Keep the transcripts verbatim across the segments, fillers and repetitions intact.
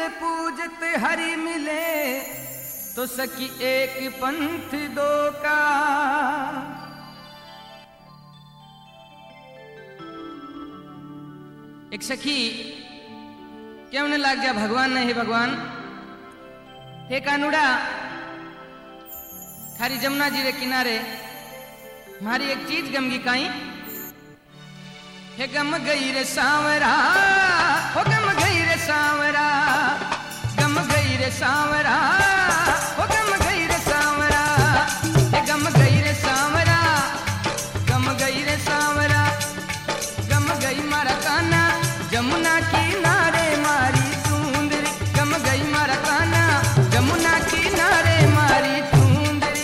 पूजत हरि मिले तो सखी एक पंथ दो का। एक सखी क्यों न लाग जा भगवान नहीं भगवान हे कानूड़ा थारी जमुना जी रे किनारे मारी एक चीज गम गी काई हे गम गई रे सांवरा हो गम गई रे सांवरा गम गई रे सांवरा हो गम गई रे सांवरा हे गम गई रे सांवरा गम गई रे सांवरा गम गई मारा काना जमुना किनारे मारी सुंदरी गम गई मारा काना जमुना किनारे मारी सुंदरी।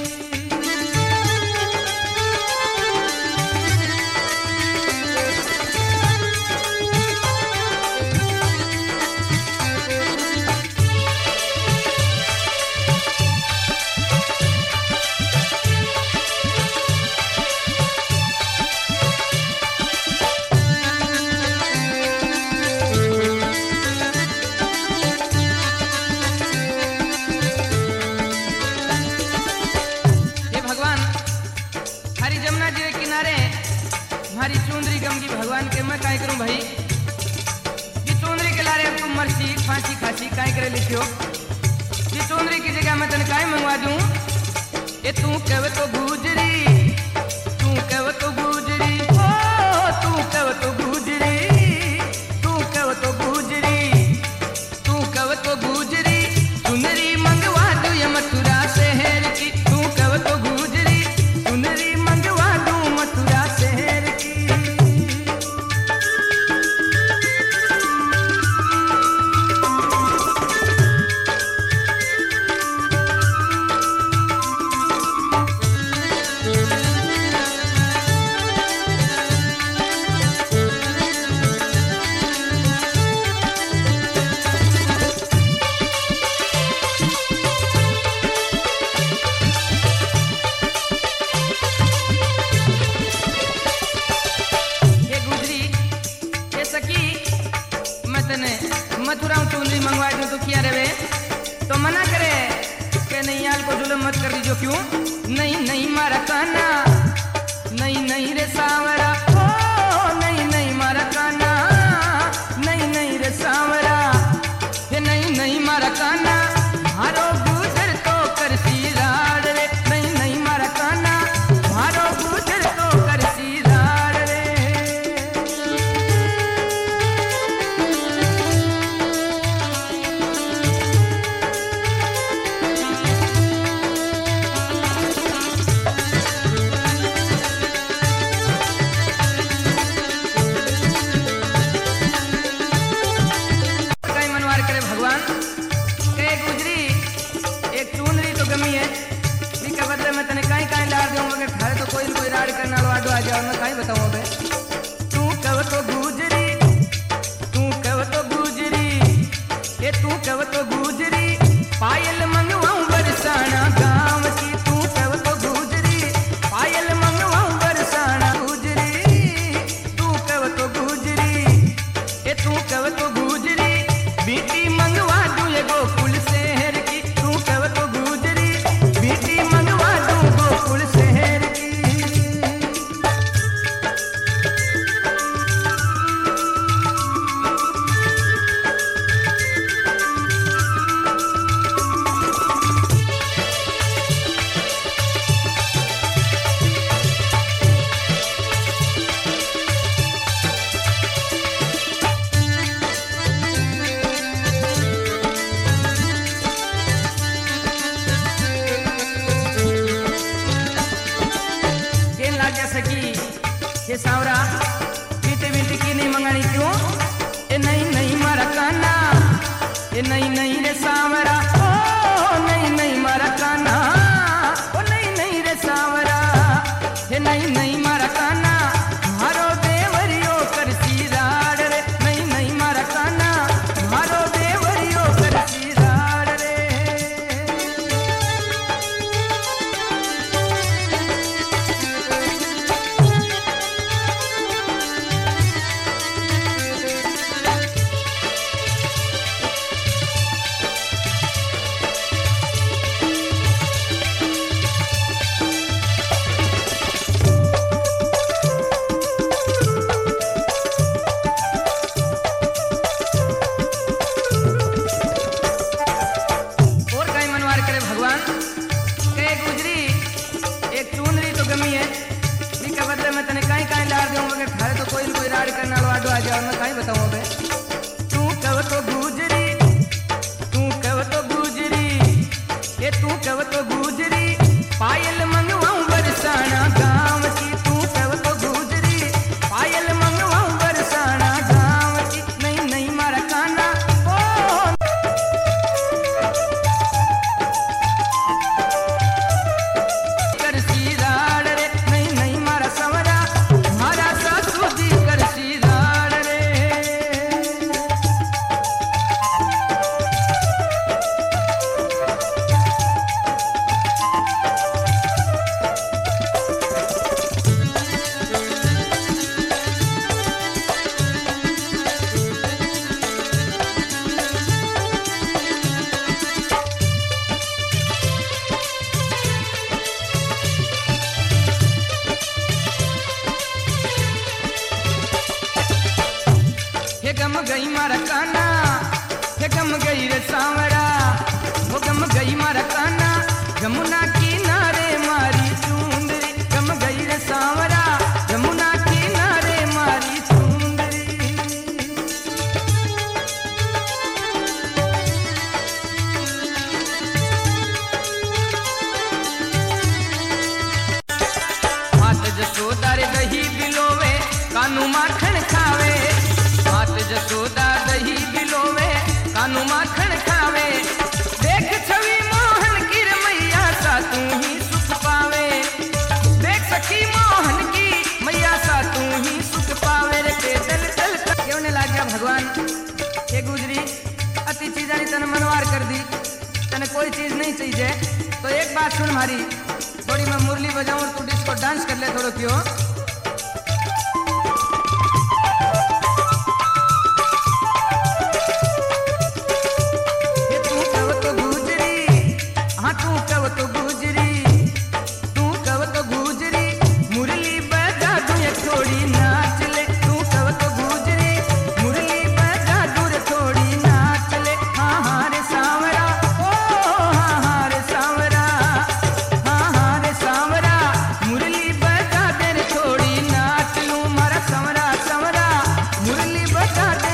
हमारी चुंदरी गमगी भगवान के मैं काय करूं भाई कि चुंदरी के लारे अब तुम मरसी फांसी खासी काय करे लिखियो कि चुंदरी की जगह मैं तने काय मंगवा दूं ए तू कह तो गुजरी तू कह तो गुजरी ओ तू कह तो गुजरी तू कह तो गुजरी तू कह तो गुजरी चुंदरी मंगवा दूं ये मथुरा शहर की तू कह तो गुजरी चुंदरी मंगवा दूं मथुरा शहर की। मथुरा चुंदरी मंगवा दूं तो क्या रहे तो मना करे कि नहीं यार को जुल्म मत कर दीजिए क्यों नहीं नहीं मारा काना नहीं नहीं रे सांवरा ओ नहीं नहीं मारा काना नहीं नहीं रे सांवरा हे नहीं नहीं मारा काना मारो गुजर तो करती राड़ रे नहीं नहीं मारा काना मारो गुजर तो करती राड़ रे। बताऊं बे तू कव तो गुजरी तू कव तो गुजरी ये तू कव तो गुजरी पायल मंगवाऊं बरसाना गांव की तू कव तो गुजरी पायल मंगवाऊं बरसाना गुजरी तू कव तो गुजरी ये तू कव तो गुजरी बेटी मंगवा दूं ये गोकुल शहर की तू कव तो गुजरी बेटी मंगवा दूं गोकुल शहर की। ये सांवरा बीते बीते की नहीं मंगानी क्यों ए नहीं नहीं मारा काना ए नहीं नहीं रे सांवरा ओ नहीं नहीं मारा काना ओ नहीं नहीं रे सांवरा ए नहीं नहीं मारा काना मारो देवरियो करती राड़ रे नहीं नहीं मारा काना मारो देवरियो करती राड़ रे। ए गुजरी अति चीजानी तन मनवार कर दी, तने कोई चीज नहीं चाहिए तो एक बात सुन हमारी, थोड़ी मैं मुरली बजाऊं और तू डिस्को डांस कर ले थोड़ो क्यों। ये तू कव तो गुजरी, हाँ तू कव तो गुजरी, तू कव तो गुजरी, मुरली बजा दूं एक थोड़ी नाच ले, तू कव तो गुजरी, मुरली बजा दूं रे थोड़ी नाच ले। हाँ हाँ रे सांवरा, ओ हाँ हाँ रे सांवरा, हाँ हाँ रे सांवरा, मुरली बजा दे रे थोड़ी नाच लूं, मारा सांवरा सांवरा, मुरली बजा दे